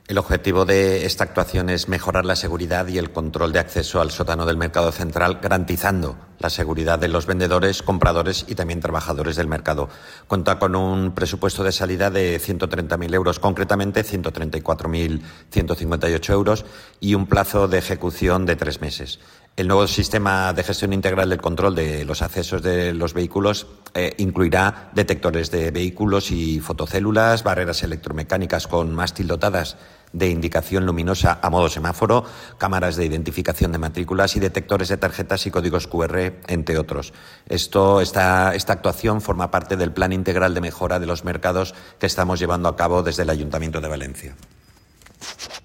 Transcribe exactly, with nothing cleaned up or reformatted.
El objetivo de esta actuación es mejorar la seguridad y el control de acceso al sótano del mercado central, garantizando la seguridad de los vendedores, compradores y también trabajadores del mercado. Cuenta con un presupuesto de salida de ciento treinta mil euros, concretamente ciento treinta y cuatro mil ciento cincuenta y ocho euros, y un plazo de ejecución de tres meses. El nuevo sistema de gestión integral del control de los accesos de los vehículos eh, incluirá detectores de vehículos y fotocélulas, barreras electromecánicas con mástil dotadas de indicación luminosa a modo semáforo, cámaras de identificación de matrículas y detectores de tarjetas y códigos cu erre, entre otros. Esto, esta, esta actuación forma parte del plan integral de mejora de los mercados que estamos llevando a cabo desde el Ayuntamiento de Valencia.